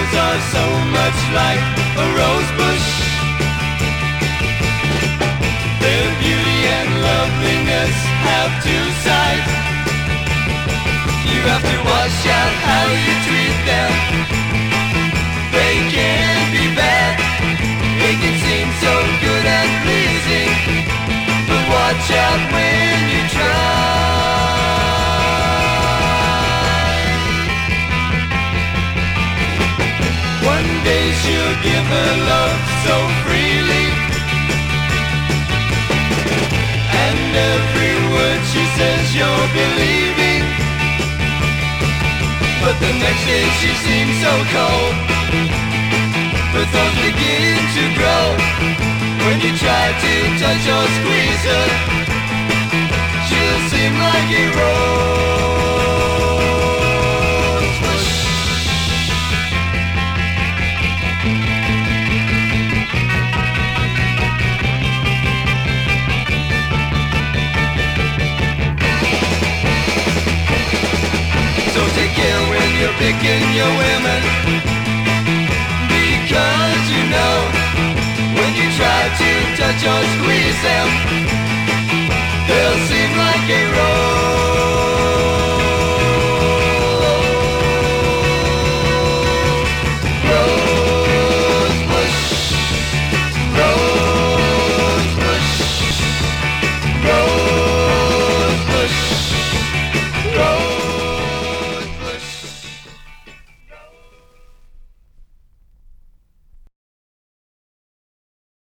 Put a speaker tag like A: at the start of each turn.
A: girls are so much like a rose bush. Their beauty and loveliness have two sides. You have to watch out how you treat them. They can be bad. They can seem so good and pleasing, but watch out when you try. One day she'll give her love so freely, and every word she says you're believing. But the next day she seems so cold. Her thoughts begin to grow. When you try to touch or squeeze her, she'll seem like a rose bush. So take care when you're picking your women, because you know when you try to touch or squeeze them, they'll seem like a rose.